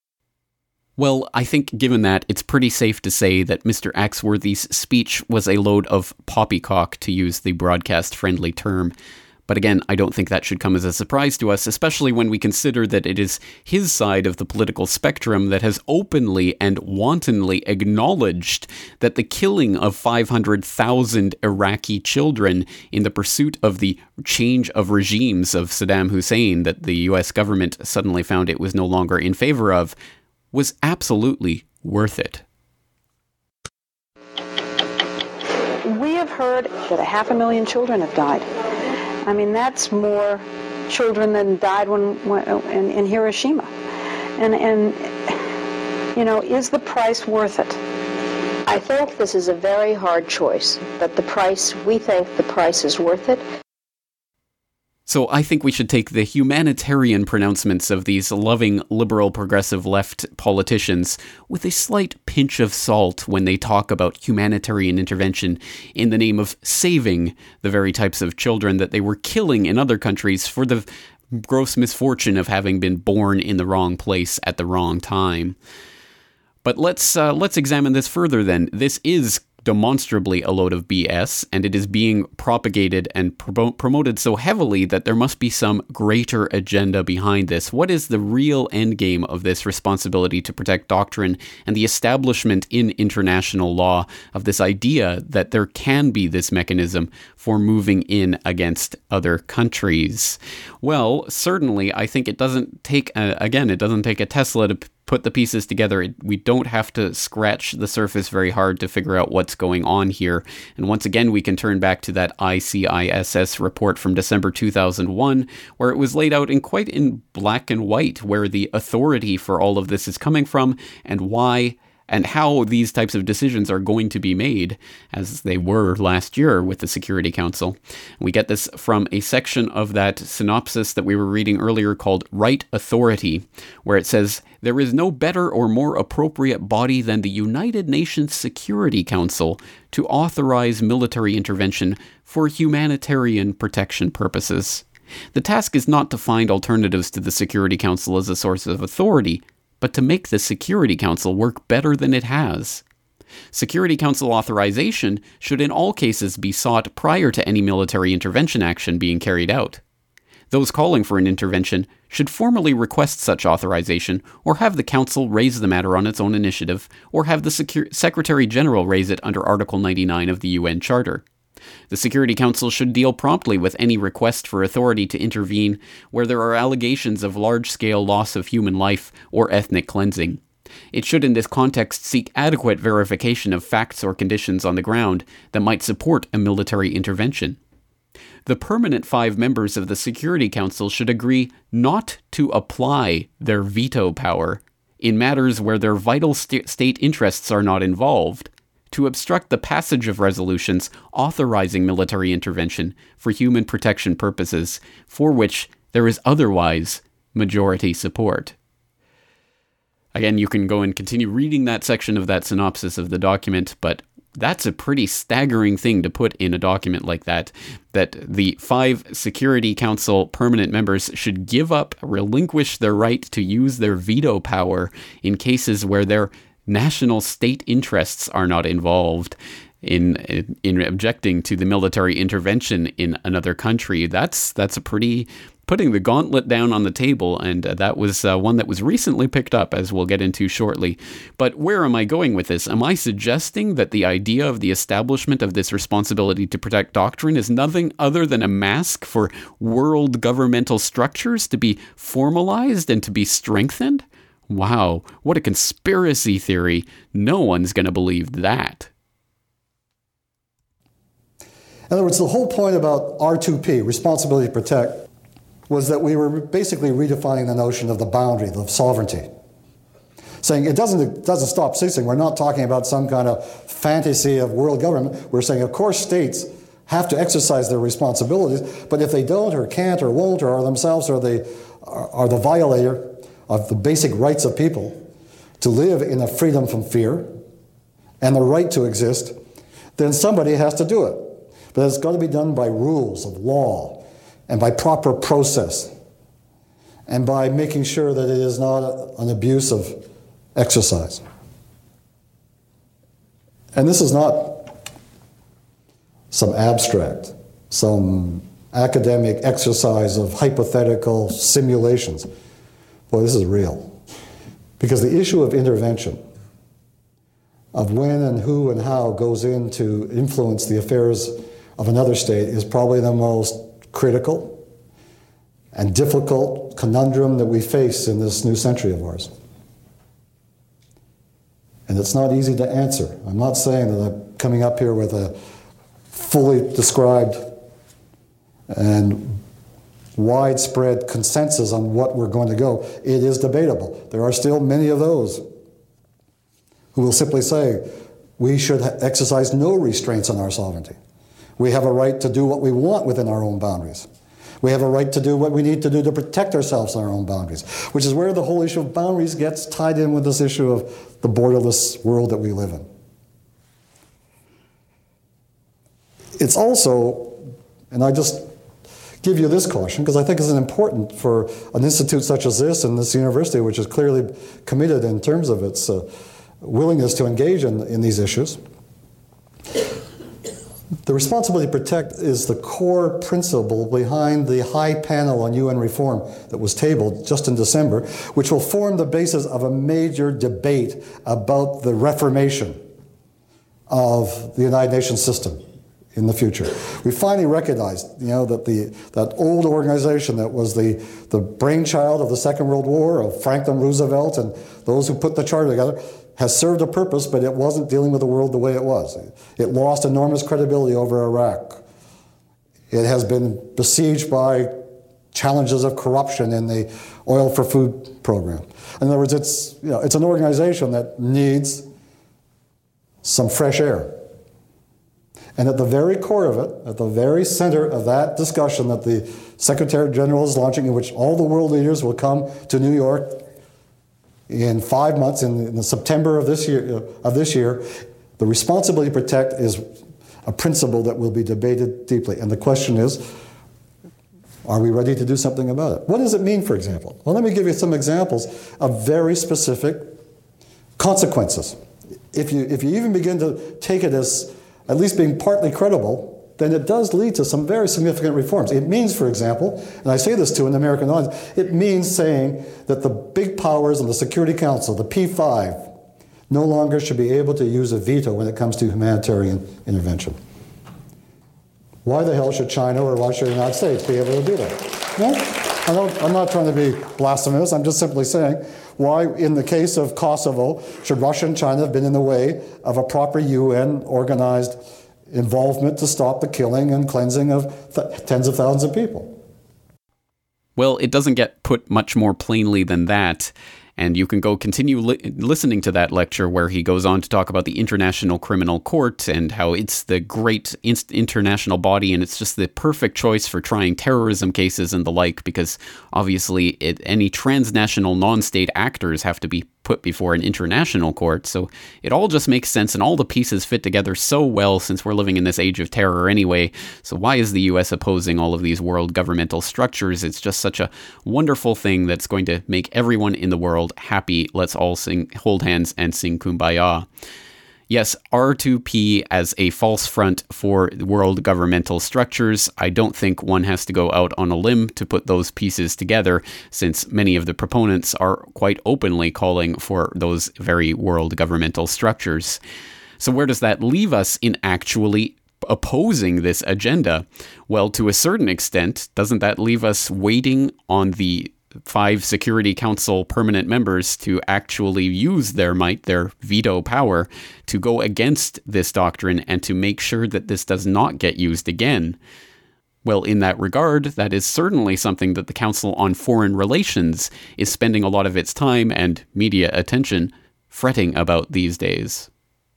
S2: Well, I think given that, it's pretty safe to say that Mr. Axworthy's speech was a load of poppycock, to use the broadcast-friendly term. But again, I don't think that should come as a surprise to us, especially when we consider that it is his side of the political spectrum that has openly and wantonly acknowledged that the killing of 500,000 Iraqi children in the pursuit of the change of regimes of Saddam Hussein that the US government suddenly found it was no longer in favor of was absolutely worth it.
S16: We have heard that 500,000 children have died. I mean, that's more children than died in Hiroshima. And you know, is the price worth it?
S17: I think this is a very hard choice, but we think the price is worth it.
S2: So I think we should take the humanitarian pronouncements of these loving, liberal, progressive left politicians with a slight pinch of salt when they talk about humanitarian intervention in the name of saving the very types of children that they were killing in other countries for the gross misfortune of having been born in the wrong place at the wrong time. But let's examine this further then. This is demonstrably a load of BS, and it is being propagated and promoted so heavily that there must be some greater agenda behind this. What is the real endgame of this responsibility to protect doctrine and the establishment in international law of this idea that there can be this mechanism for moving in against other countries? Well, certainly, I think it doesn't take a Tesla to put the pieces together. We don't have to scratch the surface very hard to figure out what's going on here. And once again, we can turn back to that ICISS report from December 2001, where it was laid out in black and white, where the authority for all of this is coming from and why and how these types of decisions are going to be made, as they were last year with the Security Council. We get this from a section of that synopsis that we were reading earlier called Right Authority, where it says, "There is no better or more appropriate body than the United Nations Security Council to authorize military intervention for humanitarian protection purposes. The task is not to find alternatives to the Security Council as a source of authority, but to make the Security Council work better than it has. Security Council authorization should in all cases be sought prior to any military intervention action being carried out. Those calling for an intervention should formally request such authorization or have the Council raise the matter on its own initiative or have the Secretary General raise it under Article 99 of the UN Charter. The Security Council should deal promptly with any request for authority to intervene where there are allegations of large-scale loss of human life or ethnic cleansing. It should in this context seek adequate verification of facts or conditions on the ground that might support a military intervention. The permanent 5 members of the Security Council should agree not to apply their veto power in matters where their vital state interests are not involved, to obstruct the passage of resolutions authorizing military intervention for human protection purposes, for which there is otherwise majority support." Again, you can go and continue reading that section of that synopsis of the document, but that's a pretty staggering thing to put in a document like that the 5 Security Council permanent members should give up, relinquish their right to use their veto power in cases where their national state interests are not involved in objecting to the military intervention in another country. That's a pretty putting the gauntlet down on the table, and that was one that was recently picked up, as we'll get into shortly. But where am I going with this? Am I suggesting that the idea of the establishment of this responsibility to protect doctrine is nothing other than a mask for world governmental structures to be formalized and to be strengthened? Wow, what a conspiracy theory. No one's going to believe that.
S11: In other words, the whole point about R2P, responsibility to protect, was that we were basically redefining the notion of the boundary, the sovereignty. Saying it doesn't stop ceasing. We're not talking about some kind of fantasy of world government. We're saying, of course, states have to exercise their responsibilities, but if they don't or can't or won't or are themselves are the violator of the basic rights of people to live in a freedom from fear and the right to exist, then somebody has to do it. But it's got to be done by rules of law and by proper process and by making sure that it is not an abuse of exercise. And this is not some abstract, some academic exercise of hypothetical simulations. Boy, this is real. Because the issue of intervention, of when and who and how goes in to influence the affairs of another state, is probably the most critical and difficult conundrum that we face in this new century of ours. And it's not easy to answer. I'm not saying that I'm coming up here with a fully described and widespread consensus on what we're going to go. It is debatable. There are still many of those who will simply say we should exercise no restraints on our sovereignty. We have a right to do what we want within our own boundaries. We have a right to do what we need to do to protect ourselves in our own boundaries, which is where the whole issue of boundaries gets tied in with this issue of the borderless world that we live in. It's also, and I just give you this caution, because I think it's important for an institute such as this and this university, which is clearly committed in terms of its willingness to engage in these issues. The responsibility to protect is the core principle behind the High Panel on UN Reform that was tabled just in December, which will form the basis of a major debate about the reformation of the United Nations system in the future. We finally recognized, that that old organization that was the brainchild of the Second World War, of Franklin Roosevelt and those who put the charter together, has served a purpose, but it wasn't dealing with the world the way it was. It lost enormous credibility over Iraq. It has been besieged by challenges of corruption in the oil for food program. In other words, it's an organization that needs some fresh air. And at the very core of it, at the very center of that discussion that the Secretary General is launching, in which all the world leaders will come to New York in 5 months, in September of this year, the responsibility to protect is a principle that will be debated deeply. And the question is, are we ready to do something about it? What does it mean, for example? Well, let me give you some examples of very specific consequences. If you even begin to take it as at least being partly credible, then it does lead to some very significant reforms. It means, for example, and I say this to an American audience, it means saying that the big powers in the Security Council, the P5, no longer should be able to use a veto when it comes to humanitarian intervention. Why the hell should China or Russia or the United States be able to do that? No, I'm not trying to be blasphemous. I'm just simply saying, why, in the case of Kosovo, should Russia and China have been in the way of a proper UN organized involvement to stop the killing and cleansing of tens of thousands of people?
S2: Well, it doesn't get put much more plainly than that. And you can go continue listening to that lecture where he goes on to talk about the International Criminal Court and how it's the great international body and it's just the perfect choice for trying terrorism cases and the like, because obviously any transnational non-state actors have to be put before an international court. So it all just makes sense and all the pieces fit together so well since we're living in this age of terror anyway. So why is the US opposing all of these world governmental structures? It's just such a wonderful thing that's going to make everyone in the world happy. Let's all hold hands and sing Kumbaya. Yes, R2P as a false front for world governmental structures. I don't think one has to go out on a limb to put those pieces together, since many of the proponents are quite openly calling for those very world governmental structures. So where does that leave us in actually opposing this agenda? Well, to a certain extent, doesn't that leave us waiting on the 5 Security Council permanent members to actually use their might, their veto power, to go against this doctrine and to make sure that this does not get used again? Well, in that regard, that is certainly something that the Council on Foreign Relations is spending a lot of its time and media attention fretting about these days.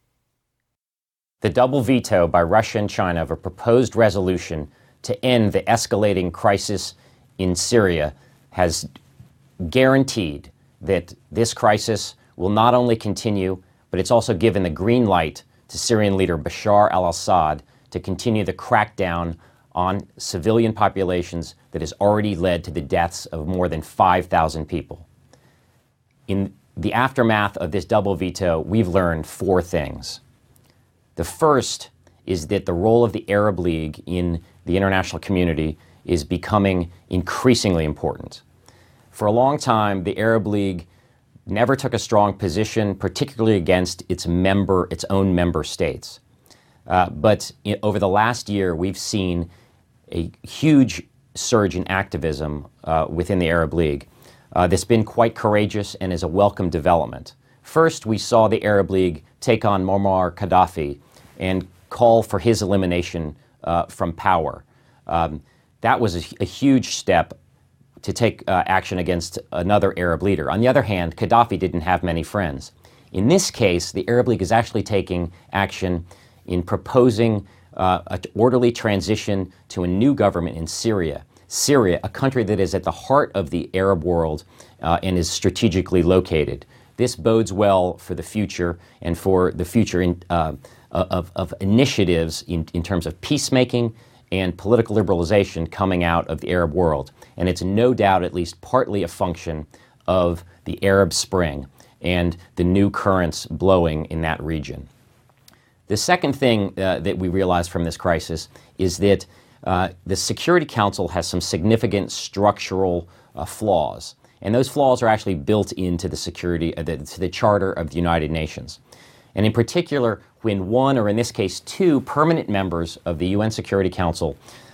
S18: The double veto by Russia and China of a proposed resolution to end the escalating crisis in Syria has guaranteed that this crisis will not only continue, but it's also given the green light to Syrian leader Bashar al-Assad to continue the crackdown on civilian populations that has already led to the deaths of more than 5,000 people. In the aftermath of this double veto, we've learned 4 things. The first is that the role of the Arab League in the international community is becoming increasingly important. For a long time, the Arab League never took a strong position, particularly against its own member states. But over the last year, we've seen a huge surge in activism within the Arab League that's been quite courageous and is a welcome development. First, we saw the Arab League take on Muammar Gaddafi and call for his elimination from power. That was a huge step to take action against another Arab leader. On the other hand, Gaddafi didn't have many friends. In this case, the Arab League is actually taking action in proposing an orderly transition to a new government in Syria. Syria, a country that is at the heart of the Arab world and is strategically located. This bodes well for the future and for the future of initiatives in terms of peacemaking and political liberalization coming out of the Arab world. And it's no doubt at least partly a function of the Arab Spring and the new currents blowing in that region. The second thing that we realize from this crisis is that the Security Council has some significant structural flaws. And those flaws are actually built into the to the Charter of the United Nations. And in particular, when one, or in this case two, permanent members of the UN Security Council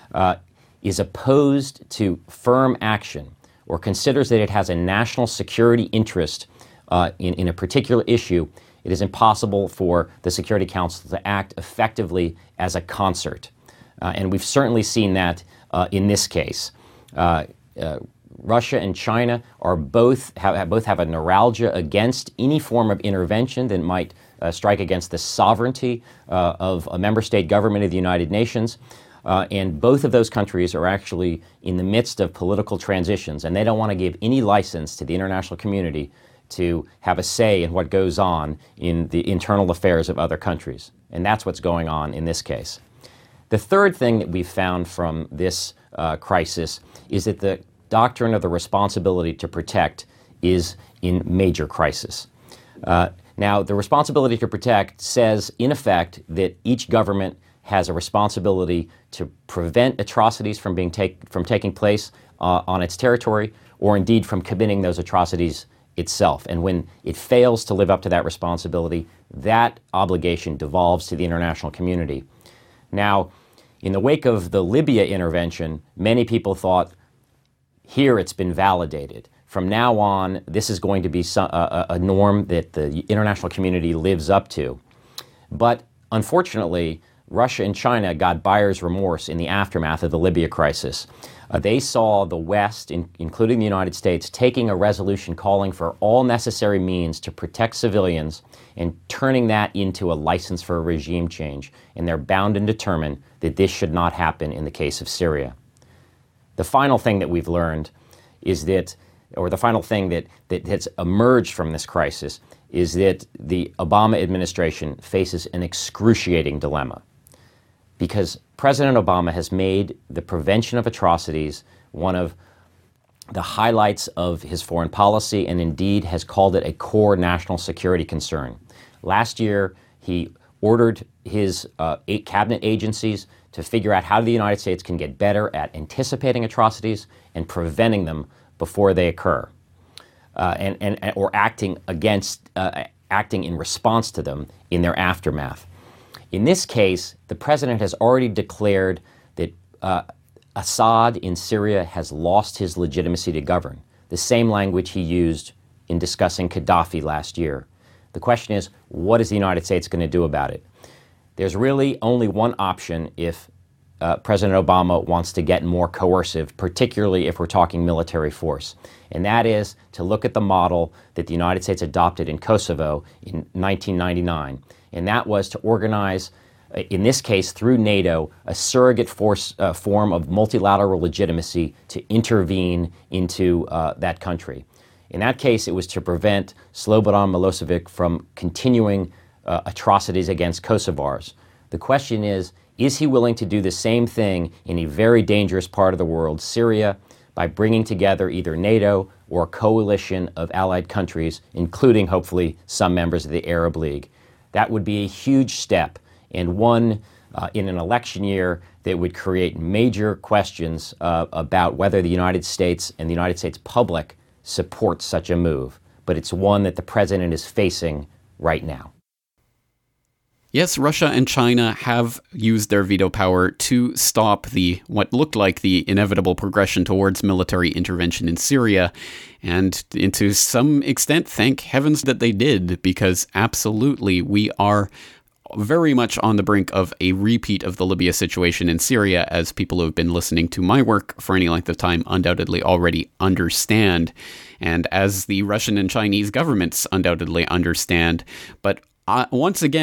S18: is opposed to firm action or considers that it has a national security interest in a particular issue, it is impossible for the Security Council to act effectively as a concert. And we've certainly seen that in this case. Russia and China are both have a neuralgia against any form of intervention that might strike against the sovereignty of a member state government of the United Nations. And both of those countries are actually in the midst of political transitions, and they don't want to give any license to the international community to have a say in what goes on in the internal affairs of other countries. And that's what's going on in this case. The third thing that we've found from this crisis is that the doctrine of the responsibility to protect is in major crisis. Now, the responsibility to protect says, in effect, that each government has a responsibility to prevent atrocities from taking place on its territory, or indeed from committing those atrocities itself. And when it fails to live up to that responsibility, that obligation devolves to the international community. Now, in the wake of the Libya intervention, many people thought, here it's been validated. From now on, this is going to be a norm that the international community lives up to. But unfortunately, Russia and China got buyer's remorse in the aftermath of the Libya crisis. They saw the West, including the United States, taking a resolution calling for all necessary means to protect civilians and turning that into a license for a regime change. And they're bound and determined that this should not happen in the case of Syria. The final thing that we've learned is that, or the final thing that has emerged from this crisis, is that the Obama administration faces an excruciating dilemma. Because President Obama has made the prevention of atrocities one of the highlights of his foreign policy, and indeed has called it a core national security concern. Last year, he ordered his cabinet agencies to figure out how the United States can get better at anticipating atrocities and preventing them before they occur, or acting in response to them in their aftermath. In this case, the president has already declared that Assad in Syria has lost his legitimacy to govern, the same language he used in discussing Gaddafi last year. The question is, what is the United States going to do about it? There's really only one option if President Obama wants to get more coercive, particularly if we're talking military force. And that is to look at the model that the United States adopted in Kosovo in 1999. And that was to organize, in this case through NATO, a surrogate form of multilateral legitimacy to intervene into that country. In that case, it was to prevent Slobodan Milosevic from continuing atrocities against Kosovars. The question is he willing to do the same thing in a very dangerous part of the world, Syria, by bringing together either NATO or a coalition of allied countries, including, hopefully, some members of the Arab League? That would be a huge step, and one in an election year that would create major questions about whether the United States and the United States public support such a move. But it's one that the president is facing right now.
S2: Yes, Russia and China have used their veto power to stop what looked like the inevitable progression towards military intervention in Syria. And to some extent, thank heavens that they did, because absolutely we are very much on the brink of a repeat of the Libya situation in Syria, as people who have been listening to my work for any length of time undoubtedly already understand, and as the Russian and Chinese governments undoubtedly understand. But once again,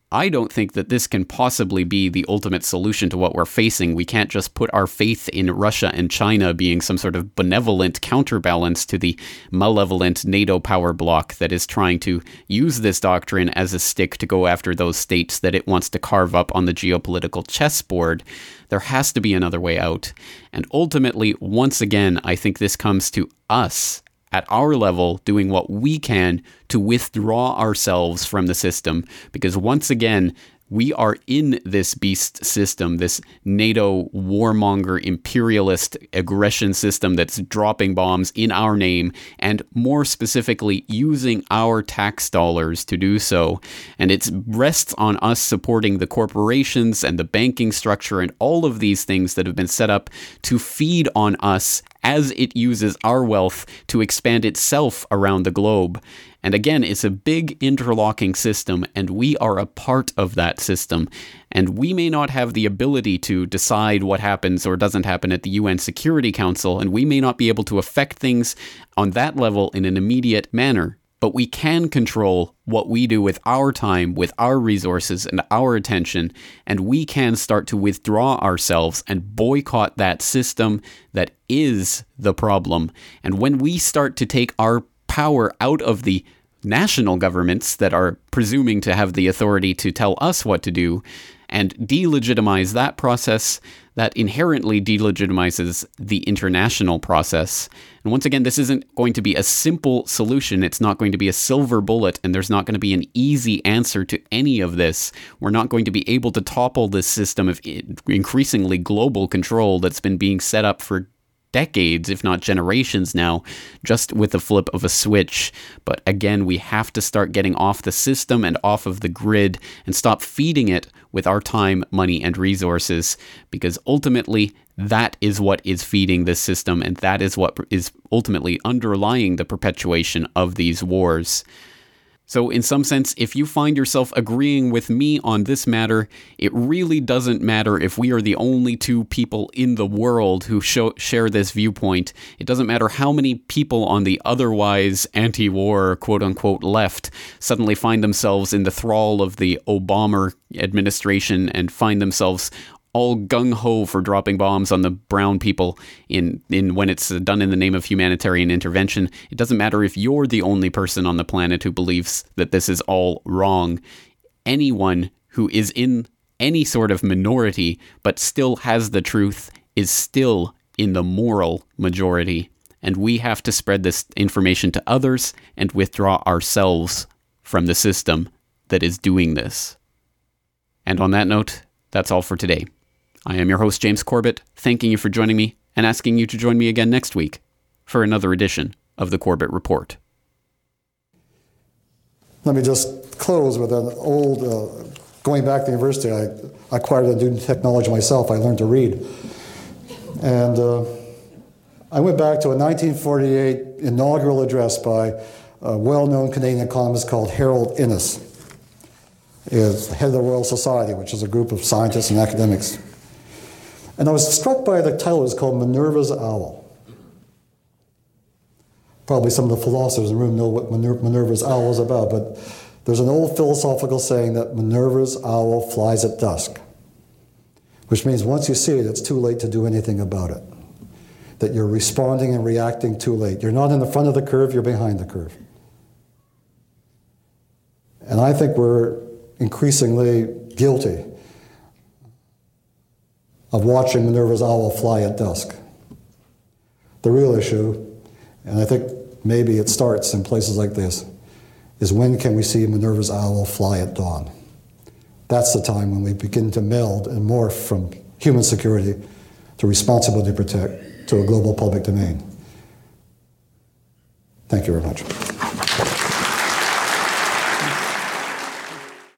S2: I don't think that this can possibly be the ultimate solution to what we're facing. We can't just put our faith in Russia and China being some sort of benevolent counterbalance to the malevolent NATO power bloc that is trying to use this doctrine as a stick to go after those states that it wants to carve up on the geopolitical chessboard. There has to be another way out. And ultimately, once again, I think this comes to us at our level doing what we can to withdraw ourselves from the system, because once again, we are in this beast system, this NATO warmonger imperialist aggression system that's dropping bombs in our name, and more specifically using our tax dollars to do so. And it rests on us supporting the corporations and the banking structure and all of these things that have been set up to feed on us as it uses our wealth to expand itself around the globe. And again, it's a big interlocking system, and we are a part of that system. And we may not have the ability to decide what happens or doesn't happen at the UN Security Council, and we may not be able to affect things on that level in an immediate manner. But we can control what we do with our time, with our resources, and our attention, and we can start to withdraw ourselves and boycott that system that is the problem. And when we start to take our power out of the national governments that are presuming to have the authority to tell us what to do, and delegitimize that process, that inherently delegitimizes the international process. And once again, this isn't going to be a simple solution. It's not going to be a silver bullet, and there's not going to be an easy answer to any of this. We're not going to be able to topple this system of increasingly global control that's been being set up for decades, if not generations now, just with the flip of a switch. But again, we have to start getting off the system and off of the grid and stop feeding it with our time, money, and resources, because ultimately that is what is feeding this system, and that is what is ultimately underlying the perpetuation of these wars. So in some sense, if you find yourself agreeing with me on this matter, it really doesn't matter if we are the only two people in the world who share this viewpoint. It doesn't matter how many people on the otherwise anti-war, quote-unquote, left suddenly find themselves in the thrall of the Obama administration and find themselves all gung-ho for dropping bombs on the brown people in when it's done in the name of humanitarian intervention. It doesn't matter if you're the only person on the planet who believes that this is all wrong. Anyone who is in any sort of minority but still has the truth is still in the moral majority. And we have to spread this information to others and withdraw ourselves from the system that is doing this. And on that note, that's all for today. I am your host, James Corbett, thanking you for joining me and asking you to join me again next week for another edition of the Corbett Report.
S11: Let me just close with an old, going back to university, I acquired a new technology myself. I learned to read. And I went back to a 1948 inaugural address by a well-known Canadian economist called Harold Innis. He is the head of the Royal Society, which is a group of scientists and academics. And I was struck by the title. It's called Minerva's Owl. Probably some of the philosophers in the room know what Minerva's Owl is about, but there's an old philosophical saying that Minerva's owl flies at dusk, which means once you see it, it's too late to do anything about it. That you're responding and reacting too late. You're not in the front of the curve, you're behind the curve. And I think we're increasingly guilty of watching Minerva's owl fly at dusk. The real issue, and I think maybe it starts in places like this, is when can we see Minerva's owl fly at dawn? That's the time when we begin to meld and morph from human security to responsibility to protect to a global public domain. Thank you very much.